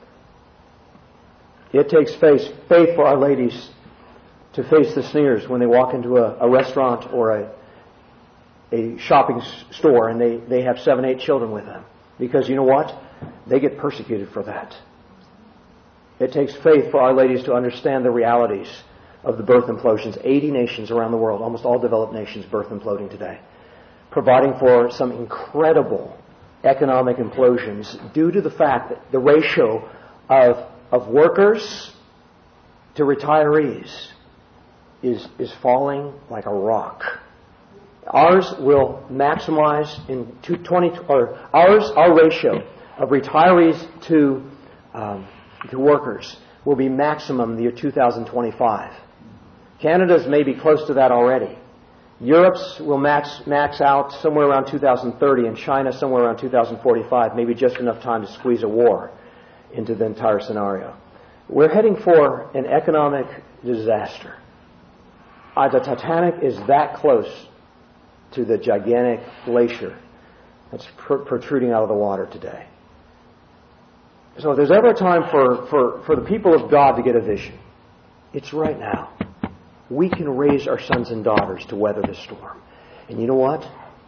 It takes faith, faith for our ladies to face the sneers when they walk into a, a restaurant or a a shopping store and they, they have seven, eight children with them. Because you know what? They get persecuted for that. It takes faith for our ladies to understand the realities of the birth implosions. eighty nations around the world, almost all developed nations, birth imploding today. Providing for some incredible economic implosions due to the fact that the ratio of, of workers to retirees is, is falling like a rock. Ours will maximize in twenty or ours our ratio of retirees to um, to workers will be maximum in the year two thousand twenty-five. Canada's may be close to that already. Europe's will max max out somewhere around two thousand thirty, and China somewhere around two thousand forty-five. Maybe just enough time to squeeze a war into the entire scenario. We're heading for an economic disaster. Uh, the Titanic is that close to the gigantic glacier that's pr- protruding out of the water today. So if there's ever a time for, for, for the people of God to get a vision, it's right now. We can raise our sons and daughters to weather the storm. And you know what?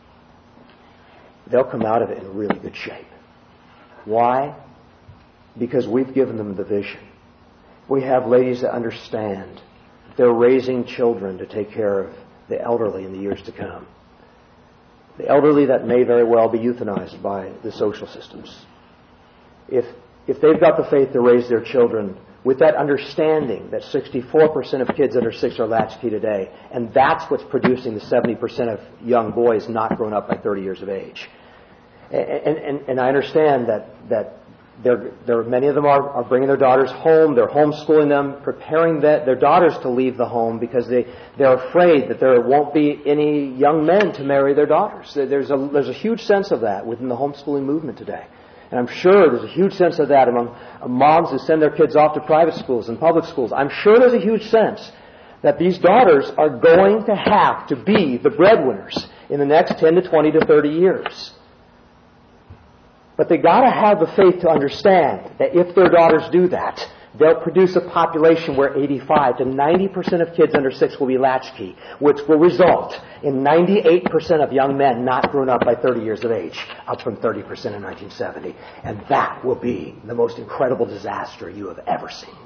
They'll come out of it in really good shape. Why? Because we've given them the vision. We have ladies that understand. They're raising children to take care of the elderly in the years to come. The elderly that may very well be euthanized by the social systems. If, if they've got the faith to raise their children with that understanding that sixty-four percent of kids under six are latchkey today, and that's what's producing the seventy percent of young boys not grown up by thirty years of age. And, and, and I understand that, that They're, they're, many of them are, are bringing their daughters home. They're homeschooling them, preparing the, their daughters to leave the home because they, they're afraid that there won't be any young men to marry their daughters. There's a, there's a huge sense of that within the homeschooling movement today. And I'm sure there's a huge sense of that among moms who send their kids off to private schools and public schools. I'm sure there's a huge sense that these daughters are going to have to be the breadwinners in the next ten to twenty to thirty years. But they got to have the faith to understand that if their daughters do that, they'll produce a population where eighty-five to ninety percent of kids under six will be latchkey, which will result in ninety-eight percent of young men not grown up by thirty years of age, up from thirty percent in nineteen seventy. And that will be the most incredible disaster you have ever seen.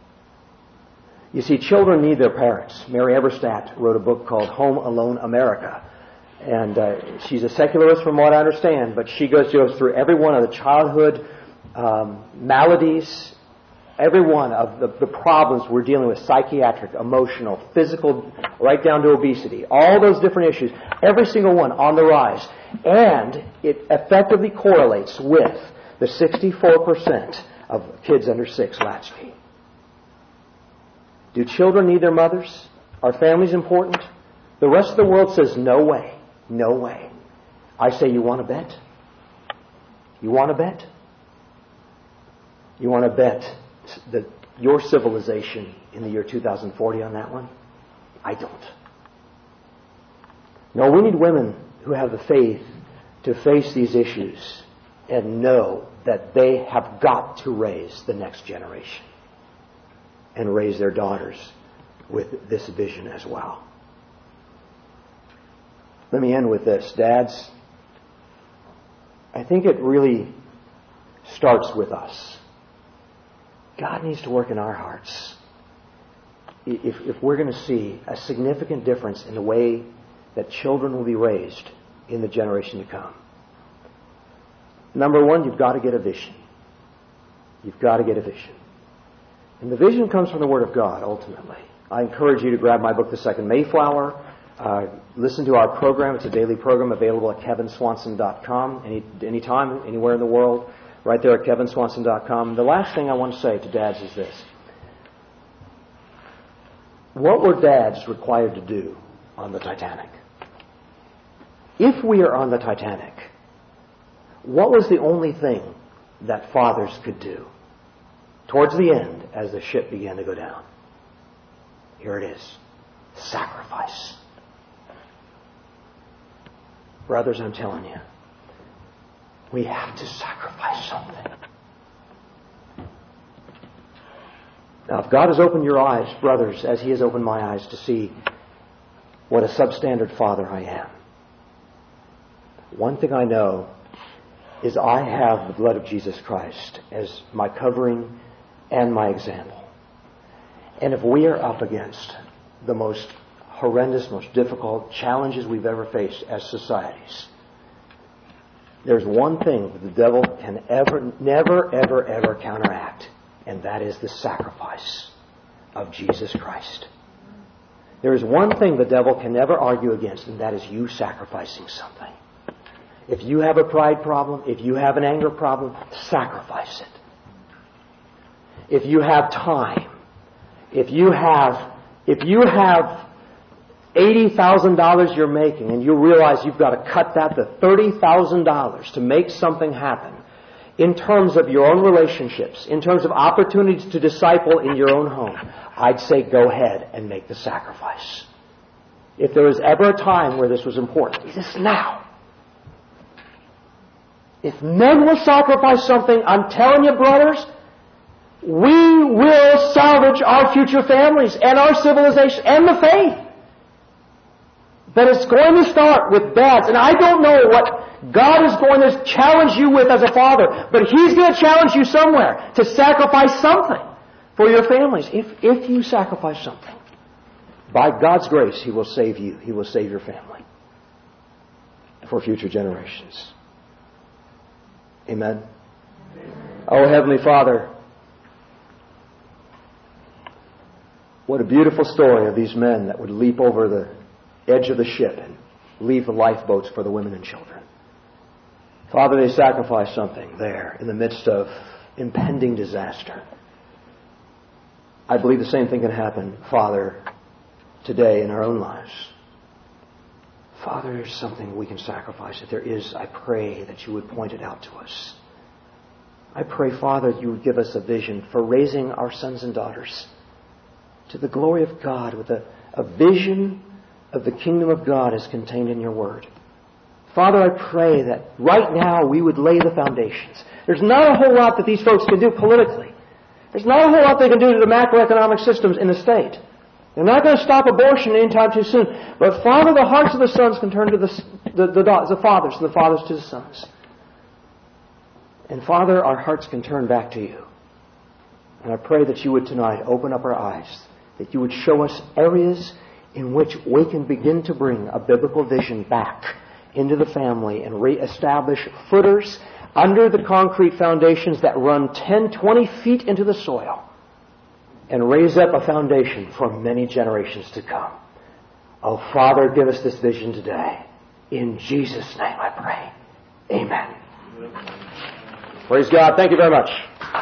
You see, children need their parents. Mary Eberstadt wrote a book called Home Alone America. And uh, she's a secularist from what I understand, but she goes, goes through every one of the childhood um, maladies, every one of the, the problems we're dealing with, psychiatric, emotional, physical, right down to obesity, all those different issues, every single one on the rise. And it effectively correlates with the sixty-four percent of kids under six latchkey. Do children need their mothers? Are families important? The rest of the world says no way. No way. I say, you want to bet? You want to bet? You want to bet that your civilization in the year two thousand forty on that one? I don't. No, we need women who have the faith to face these issues and know that they have got to raise the next generation and raise their daughters with this vision as well. Let me end with this. Dads, I think it really starts with us. God needs to work in our hearts. If, if we're going to see a significant difference in the way that children will be raised in the generation to come. Number one, you've got to get a vision. You've got to get a vision. And the vision comes from the Word of God, ultimately. I encourage you to grab my book, The Second Mayflower. Uh, listen to our program. It's a daily program available at kevin swanson dot com. Any anytime, anywhere in the world, right there at kevin swanson dot com. The last thing I want to say to dads is this. What were dads required to do on the Titanic? If we are on the Titanic, what was the only thing that fathers could do towards the end as the ship began to go down? Here it is. Sacrifice. Brothers, I'm telling you, we have to sacrifice something. Now, if God has opened your eyes, brothers, as He has opened my eyes to see what a substandard father I am, one thing I know is I have the blood of Jesus Christ as my covering and my example. And if we are up against the most horrendous, most difficult challenges we've ever faced as societies, there's one thing that the devil can ever, never, ever, ever counteract, and that is the sacrifice of Jesus Christ. There is one thing the devil can never argue against, and that is you sacrificing something. If you have a pride problem, if you have an anger problem, sacrifice it. If you have time, if you have, if you have eighty thousand dollars you're making and you realize you've got to cut that to thirty thousand dollars to make something happen in terms of your own relationships, in terms of opportunities to disciple in your own home, I'd say go ahead and make the sacrifice. If there was ever a time where this was important, it is now. If men will sacrifice something, I'm telling you, brothers, we will salvage our future families and our civilization and the faith. But it's going to start with dads. And I don't know what God is going to challenge you with as a father, but He's going to challenge you somewhere to sacrifice something for your families. If, if you sacrifice something, by God's grace, He will save you. He will save your family for future generations. Amen. Oh, Heavenly Father, what a beautiful story of these men that would leap over the edge of the ship and leave the lifeboats for the women and children. Father, they sacrificed something there in the midst of impending disaster. I believe the same thing can happen, Father, today in our own lives. Father, there's something we can sacrifice. If there is, I pray that you would point it out to us. I pray, Father, that you would give us a vision for raising our sons and daughters to the glory of God with a, a vision of the kingdom of God as contained in your word. Father, I pray that right now we would lay the foundations. There's not a whole lot that these folks can do politically. There's not a whole lot they can do to the macroeconomic systems in the state. They're not going to stop abortion anytime too soon. But Father, the hearts of the sons can turn to the, the, the, the fathers, and the fathers to the sons. And Father, our hearts can turn back to you. And I pray that you would tonight open up our eyes, that you would show us areas in which we can begin to bring a biblical vision back into the family and reestablish footers under the concrete foundations that run ten, twenty feet into the soil and raise up a foundation for many generations to come. Oh, Father, give us this vision today. In Jesus' name I pray. Amen. Praise God. Thank you very much.